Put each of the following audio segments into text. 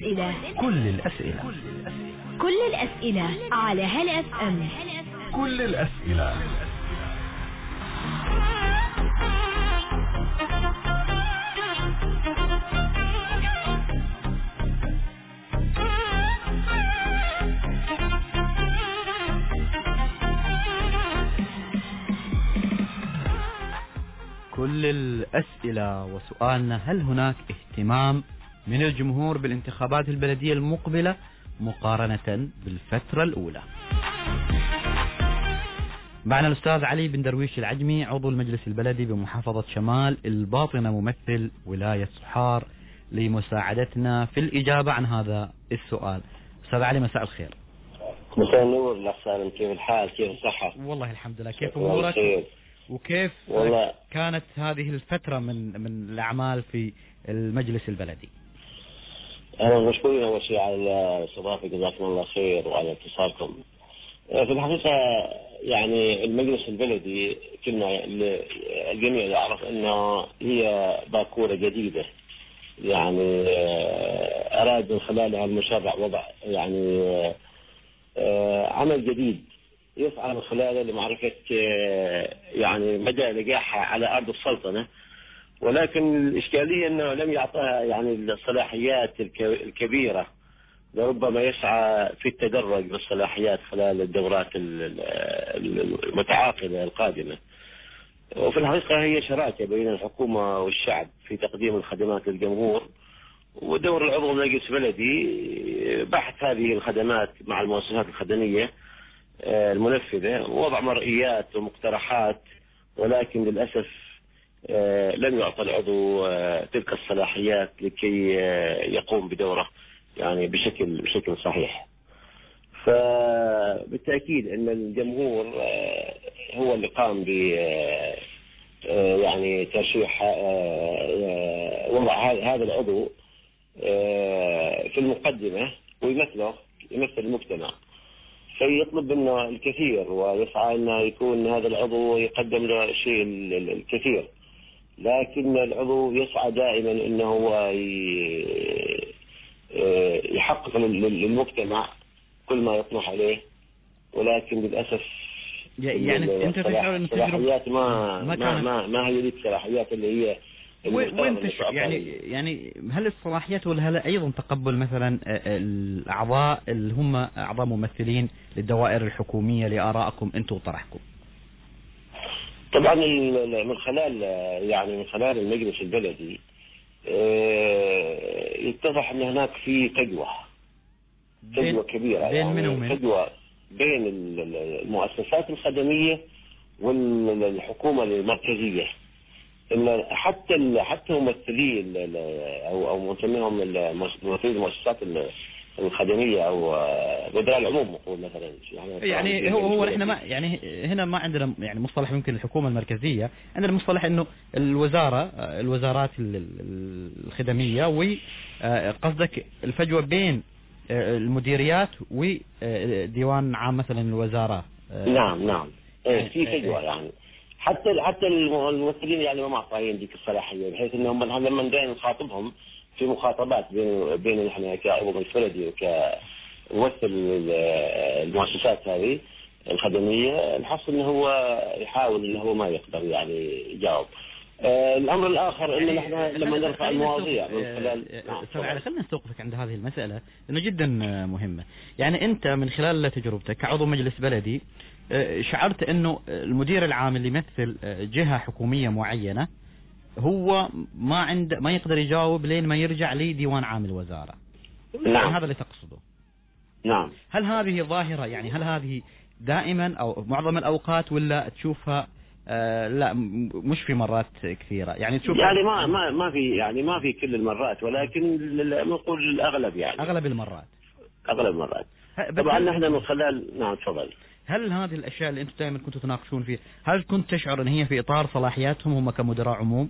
الأسئلة. كل الأسئلة. كل الأسئلة على هلا اف ام. كل الأسئلة. كل الأسئلة وسؤالنا: هل هناك اهتمام من الجمهور بالانتخابات البلدية المقبلة مقارنة بالفترة الأولى؟ معنا الأستاذ علي بن درويش العجمي، عضو المجلس البلدي بمحافظة شمال الباطنة، ممثل ولاية صحار، لمساعدتنا في الإجابة عن هذا السؤال. أستاذ علي، مساء الخير. مساء النور. الأخ سالم، كيف الحال؟ كيف الصحة؟ والله الحمد لله. كيف أمورك؟ وكيف والله كانت هذه الفترة من الأعمال في المجلس البلدي؟ أنا مشكورين أول شيء على الاستضافة، جزاكم الله خير، وعلى اتصالكم. في الحقيقة يعني المجلس البلدي كنا الجميع يعرف أنه هي باكورة جديدة، يعني أراد من خلالها المشرع وضع يعني عمل جديد يسعى من خلاله لمعرفة يعني مدى نجاحها على أرض السلطنة، ولكن الإشكالية أنه لم يعطيها يعني الصلاحيات الكبيرة، لربما يسعى في التدرج بالصلاحيات خلال الدورات المتعاقبة القادمة. وفي الحقيقة هي شراكة بين الحكومة والشعب في تقديم الخدمات للجمهور، ودور العضو المجلس البلدي بحث هذه الخدمات مع المؤسسات الخدمية المنفذة، ووضع مرئيات ومقترحات، ولكن للأسف لم يعطى العضو تلك الصلاحيات لكي يقوم بدوره يعني بشكل صحيح. فبالتأكيد أن الجمهور هو اللي قام ب يعني ترشيح وضع هذا العضو في المقدمة، يمثل المجتمع، فيطلب منه الكثير ويسعى أنه يكون هذا العضو يقدم له الشيء الكثير، لكن العضو يسعى دائما أنه هو يحقق للمجتمع كل ما يطمح عليه، ولكن للأسف يعني أنت تشعر أن الصلاحيات ما هي ذيك الصلاحيات اللي هي يعني هل الصلاحيات ولا هل أيضا تقبل مثلا الأعضاء اللي هم أعضاء ممثلين للدوائر الحكومية لآرائكم أنتم وطرحكم؟ طبعا من خلال المجلس البلدي يتضح أن هناك في فجوة كبيرة، يعني فجوة بين المؤسسات الخدمية والحكومة المركزية. إن حتى ممثلين أو نسميهم ممثلين المؤسسات الخدمية أو وزراء العموم نقول مثلا، يعني هو احنا ما يعني هنا ما عندنا يعني مصطلح ممكن الحكومة المركزية، عندنا مصطلح إنه الوزارات الخدمية، وقصدك الفجوة بين المديريات وديوان عام مثلا الوزارة. نعم في فجوة يعني حتى الممثلين يعني ما معطيين ديك الصلاحية، بحيث انهم لما ندين نخاطبهم في مخاطبات بين احنا كعضو مجلس بلدي وكممثل المؤسسات هذه الخدمية، الحصل انه هو يحاول انه هو ما يقدر يعني يجاوب. الامر الاخر انه احنا لما نرفع المواضيع من خلال خلينا نستوقفك عند هذه المسألة لانه جدا مهمة. يعني انت من خلال تجربتك كعضو مجلس بلدي شعرت انه المدير العام اللي يمثل جهة حكومية معينة هو ما يقدر يجاوب لين ما يرجع لديوان عام الوزارة. نعم. هذا اللي تقصده؟ نعم. هل هذه ظاهرة، يعني هل هذه دائما او معظم الاوقات، ولا تشوفها لا مش في مرات كثيرة يعني تشوف؟ يعني ما في كل المرات، ولكن نقول الاغلب، يعني اغلب المرات. طبعا نحن من خلال نعم تفضل. هل هذه الاشياء اللي انتم دائما كنتوا تناقشون فيها، هل كنت تشعر ان هي في اطار صلاحياتهم هم كمدراء عموم؟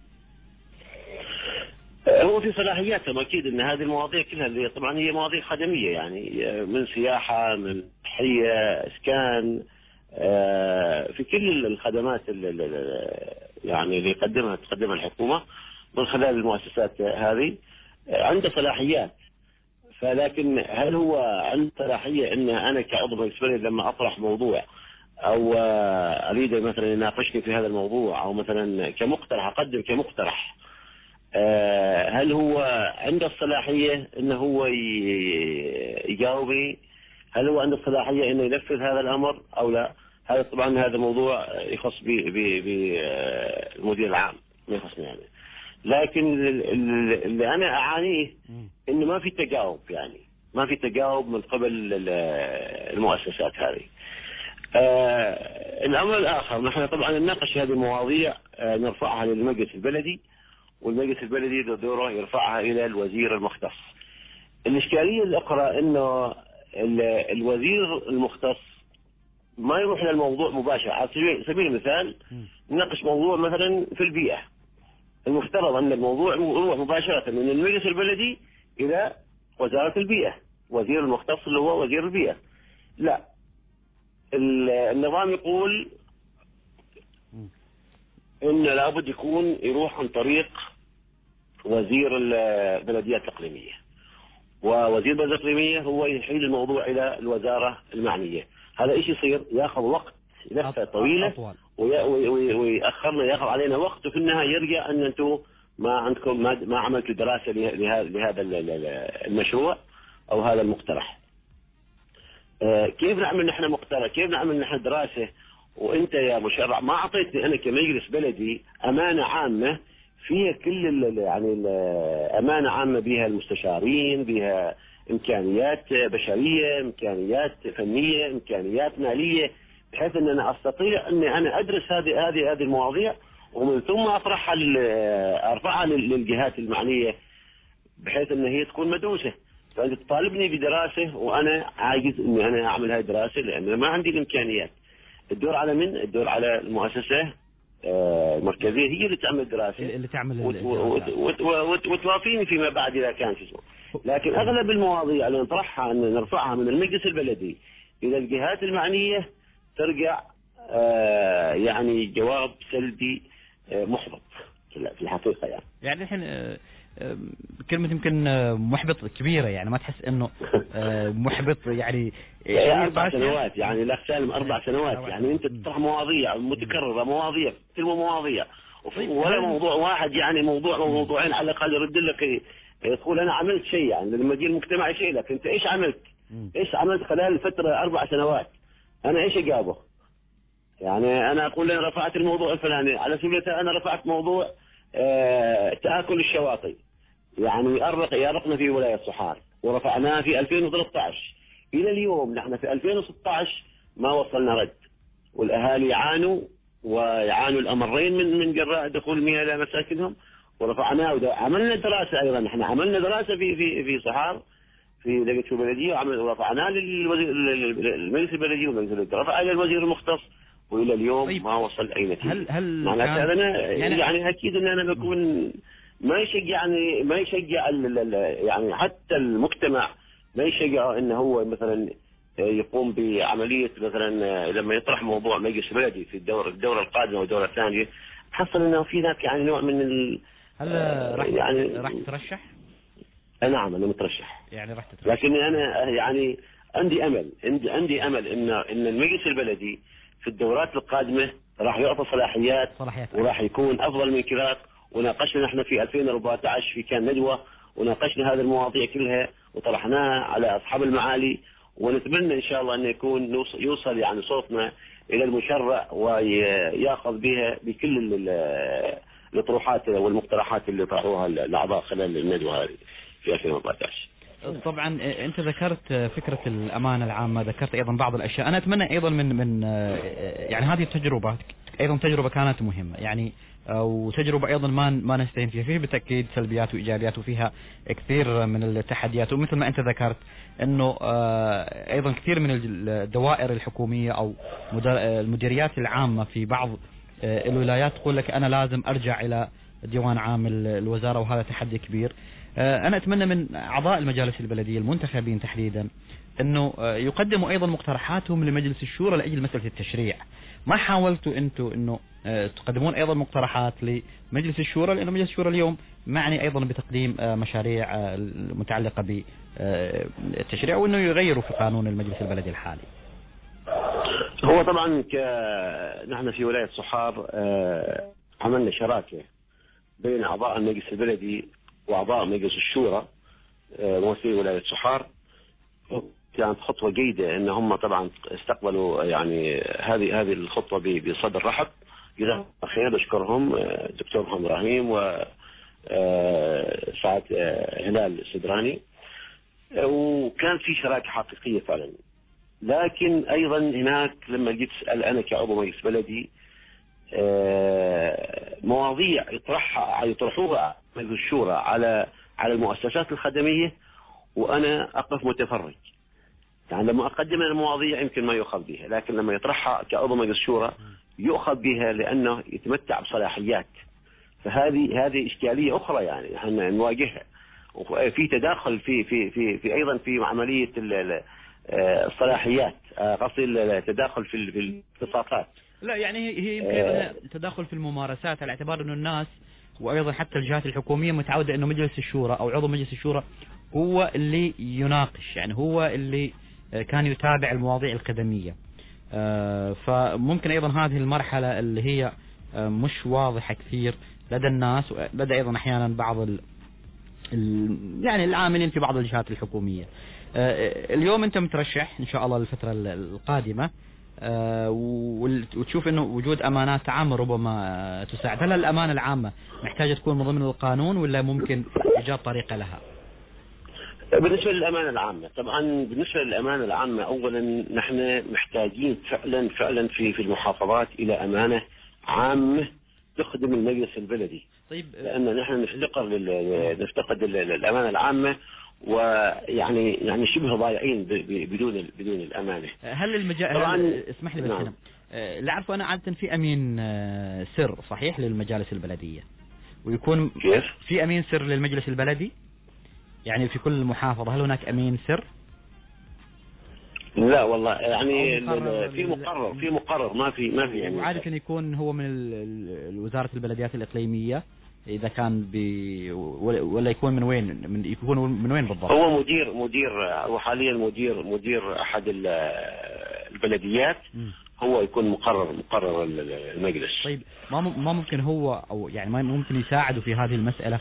هو في صلاحياتهم اكيد ان هذه المواضيع كلها اللي طبعا هي مواضيع خدميه، يعني من سياحه، من صحيه، اسكان، في كل الخدمات اللي تقدمها الحكومه من خلال المؤسسات هذه عنده صلاحيات. فلكن هل هو عنده صلاحية ان انا كعضو مجلس بلد لما اطرح موضوع او اريد مثلا يناقشني في هذا الموضوع، او مثلا كمقترح اقدم كمقترح، هل هو عنده الصلاحية انه هو يجاوبني؟ هل هو عنده الصلاحية انه ينفذ هذا الامر او لا؟ هذا طبعا هذا موضوع يخص بالمدير العام، ما يخصني يعني. لكن اللي انا اعانيه انه ما في تجاوب، يعني ما في تجاوب من قبل المؤسسات هذه. الامر الاخر، نحن طبعا نناقش هذه المواضيع، نرفعها للمجلس البلدي، والمجلس البلدي دوره يرفعها الى الوزير المختص. الاشكاليه الاخرى انه الوزير المختص ما يروح للموضوع مباشرة. على سبيل المثال نناقش موضوع مثلا في البيئة، المفترض أن الموضوع يروح مباشرة من المجلس البلدي إلى وزارة البيئة، وزير المختص اللي هو وزير البيئة. لا، النظام يقول إن لابد يكون يروح عن طريق وزير البلديات الإقليمية، ووزير البلديات الإقليمية هو يحيل الموضوع إلى الوزارة المعنية. هذا إيش يصير؟ ياخذ وقت لفة طويلة ويأخرنا، ياخذ علينا وقت، وفي النهاية يرجع أن أنتم ما عندكم ما عملتوا دراسة لهذا المشروع أو هذا المقترح. كيف نعمل نحن مقترح؟ كيف نعمل نحن دراسة وأنت يا مشرع ما أعطيتني أنا كمجلس بلدي أمانة عامة فيها كل يعني أمانة عامة، بها المستشارين، بها إمكانيات بشرية، إمكانيات فنية، إمكانيات مالية، بحيث أن أنا أستطيع أن أنا أدرس هذه المواضيع، ومن ثم أرفعها للجهات المعنية بحيث أن هي تكون مدروسة. فأنت تطالبني بدراسة وأنا عاجز أني أنا أعمل هذه الدراسة لأن ما عندي الإمكانيات. الدور على من؟ الدور على المؤسسة المركزية، هي اللي تعمل دراسة، اللي تعمل وتوافيني فيما بعد إذا كان شيء. لكن أغلب المواضيع اللي نطرحها أن نرفعها من المجلس البلدي إلى الجهات المعنية ترجع يعني جواب سلبي محبط في الحقيقة. يعني الحين كلمة يمكن محبط كبيرة، يعني ما تحس انه محبط يعني 4 سنوات، يعني الاخ سالم 4 سنوات، يعني انت تطرح مواضيع متكررة، مواضيع تلو مواضيع، ولا موضوع واحد، يعني موضوعين على الاقل يرد لك يقول انا عملت شيء. يعني لما يجي المجتمع يشيء لك انت ايش عملت؟ ايش عملت خلال فترة 4 سنوات؟ انا ايش اجابه؟ يعني انا اقول انا رفعت الموضوع الفلاني، على سبيل المثال انا رفعت موضوع تآكل الشواطئ، يعني يرقنا في ولاية صحار، ورفعناه في 2013 الى اليوم نحن في 2016 ما وصلنا رد، والاهالي يعانوا ويعانوا الامرين من جراء دخول المياه الى مساكنهم، ورفعناه عملنا دراسة ايضا. نحن عملنا دراسة في صحار في لجنة البلدية، ورفعناه للمجلس البلدي والمجلس البلدي رفع الى الوزير المختص، والى اليوم ما وصل اي نتيجة. هل معناته انا يعني اكيد ان انا بكون ما يشجع يعني حتى المجتمع ما يشجع انه هو مثلا يقوم بعملية مثلا لما يطرح موضوع مجلس بلدي في الدورة القادمة والدورة الثانية، حصل انه في ذاك يعني نوع من هل راح تترشح؟ نعم انا مترشح، يعني راح تترشح. لكن انا يعني عندي امل ان المجلس البلدي في الدورات القادمة راح يعطى صلاحيات وراح يكون افضل من كذا. وناقشنا نحن في 2014 في كان ندوة، وناقشنا هذه المواضيع كلها وطرحناها على أصحاب المعالي، ونتمنى إن شاء الله أن يكون يوصل يعني صوتنا إلى المشرع ويأخذ بها بكل الأطروحات والمقترحات اللي طرحوها الأعضاء خلال الندوة هذه في 2014. طبعا أنت ذكرت فكرة الأمانة العامة، ذكرت أيضا بعض الأشياء. أنا أتمنى أيضا من يعني هذه التجربة أيضا تجربة كانت مهمة، يعني وتجربة أيضا ما نستهين فيها بالتأكيد سلبيات وإيجابيات، وفيها كثير من التحديات. ومثل ما أنت ذكرت أنه أيضا كثير من الدوائر الحكومية أو المديريات العامة في بعض الولايات تقول لك أنا لازم أرجع إلى ديوان عام الوزارة، وهذا تحدي كبير. أنا أتمنى من أعضاء المجالس البلدية المنتخبين تحديدا أنه يقدموا أيضا مقترحاتهم لمجلس الشورى لأجل مسألة التشريع. ما حاولتوا أنتوا أنه تقدمون أيضا مقترحات لمجلس الشورى، لأنه مجلس الشورى اليوم معني أيضا بتقديم مشاريع متعلقة بالتشريع وأنه يغيروا في قانون المجلس البلدي الحالي؟ هو طبعا نحن في ولاية صحار عملنا شراكة بين أعضاء المجلس البلدي وأعضاء مجلس الشورى ممثلي ولاية صحار. كانت خطوة جيدة ان هم طبعا استقبلوا يعني هذه الخطوة بصدر رحب. جزاهم خير، اشكرهم الدكتور محمد ابراهيم وسعد هلال السدراني، وكان في شراكة حقيقية فعلا. لكن ايضا هناك لما جيت اسال انا كعضو مجلس بلدي مواضيع يطرحوها مجلس الشورى على المؤسسات الخدمية وانا اقف متفرج. يعني لما أقدم المواضيع يمكن ما يؤخذ بها، لكن لما يطرحها كعضو مجلس الشورى يؤخذ بها لأنه يتمتع بصلاحيات. فهذه إشكالية أخرى يعني احنا نواجهها. وفي تداخل في أيضا في عملية الصلاحيات، قصدي التداخل في الاختصاصات. لا يعني هي يمكن تداخل في الممارسات، على اعتبار إنه الناس وأيضا حتى الجهات الحكومية متعودة إنه مجلس الشورى أو عضو مجلس الشورى هو اللي يناقش، يعني هو اللي كان يتابع المواضيع الخدمية. فممكن أيضا هذه المرحلة اللي هي مش واضحة كثير لدى الناس، ولدى أيضا أحيانا بعض يعني العاملين في بعض الجهات الحكومية. اليوم أنت مترشح إن شاء الله للفترة القادمة، وتشوف أنه وجود أمانات عامة ربما تساعد. هل الأمانة العامة محتاجة تكون من ضمن القانون ولا ممكن إيجاد طريقة لها؟ بالنسبة للأمانة العامة، طبعا بالنسبة للأمانة العامة أولا نحن محتاجين فعلا في المحافظات إلى أمانة عامة تخدم المجلس البلدي. طيب، لأن نحن نفتقد الأمانة العامة، ويعني شبه ضايعين بدون الأمانة. هل المجال اسمح لي بس هنا لا أعرف أنا عادة في أمين سر صحيح للمجالس البلدية، ويكون كيف؟ في أمين سر للمجلس البلدي يعني في كل محافظة، هل هناك أمين سر؟ لا والله يعني في مقرر ما في يعني. وعادة يكون هو من وزارة البلديات الإقليمية إذا كان ولا يكون من وين؟ يكون من وين بالضبط؟ هو هو حاليا مدير أحد البلديات. هو يكون مقرر المجلس. طيب ما ممكن هو أو يعني ما ممكن يساعدوا في هذه المسألة؟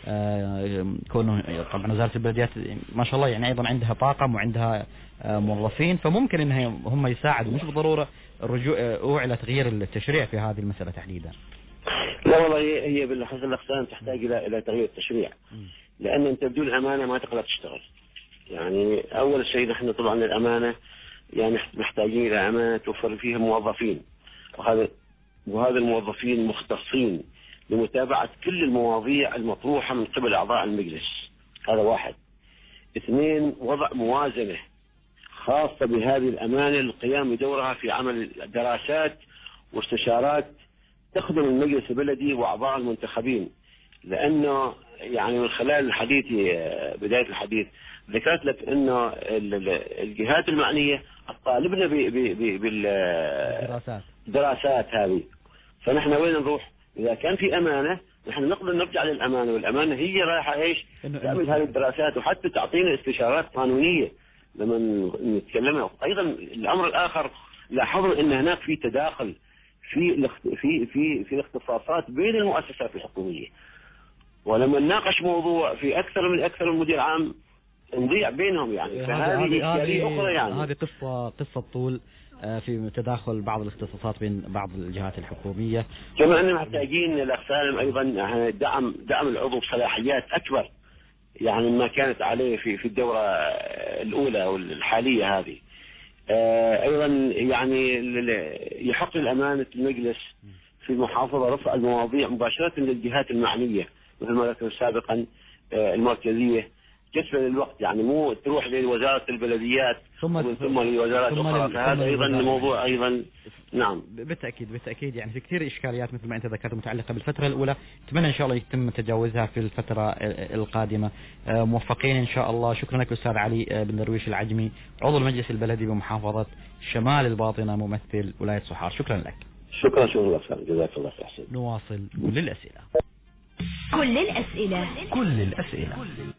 كونه طبعا وزارة البلديات ما شاء الله يعني أيضا عندها طاقم وعندها موظفين، فممكن إنها هم يساعدوا، مش بالضرورة الرجوع إلى تغيير التشريع في هذه المسألة تحديدا. لا والله هي بالحسن الأقسام تحتاج إلى تغيير التشريع، لأن أنت بدون أمانة ما تقدر تشتغل. يعني أول شيء نحن طبعا الأمانة يعني محتاجين إلى أمانة توفر فيها موظفين، وهذا الموظفين مختصين لمتابعة كل المواضيع المطروحة من قبل أعضاء المجلس. هذا واحد. اثنين، وضع موازنة خاصة بهذه الأمانة للقيام بدورها في عمل دراسات واستشارات تخدم المجلس البلدي وأعضاء المنتخبين. لأنه يعني من خلال الحديث بداية الحديث ذكرت لك أنه الجهات المعنية طالبنا بالدراسات هذه. فنحن وين نروح؟ إذا كان في أمانة نحن نقدر نرجع للأمانة، والأمانة هي رايحة إيش؟ تعمل هذه الدراسات وحتى تعطينا استشارات قانونية لما نتكلمها. أيضا الأمر الآخر لاحظوا أن هناك في تداخل في الاختصاصات بين المؤسسات الحكومية، ولما نناقش موضوع في أكثر من مدير عام نضيع بينهم يعني. فهذه إشكالية أخرى يعني. هذه قصة طول في تداخل بعض الاختصاصات بين بعض الجهات الحكومية. كما أننا محتاجين الأقسام أيضا دعم العضو بصلاحيات أكبر يعني ما كانت عليه في الدورة الأولى والحالية هذه. أيضا يعني يحق للأمانة المجلس في المحافظة رفع المواضيع مباشرة للجهات المعنية مثل ما ذكرت سابقا، المركزية جسدا للوقت، يعني مو تروح لوزارة البلديات ثم لوزارات أخرى، فهذا أيضا موضوع أيضا. نعم بالتأكيد يعني في كثير إشكاليات مثل ما أنت ذكرت متعلقة بالفترة الأولى، أتمنى إن شاء الله يتم تجاوزها في الفترة القادمة. موفقين إن شاء الله. شكرا لك أستاذ علي بن درويش العجمي، عضو المجلس البلدي بمحافظة شمال الباطنة، ممثل ولاية صحار. شكرا لك. شكرا لك، جزاك الله خير. نواصل كل الأسئلة. كل الأسئلة. كل الأسئلة.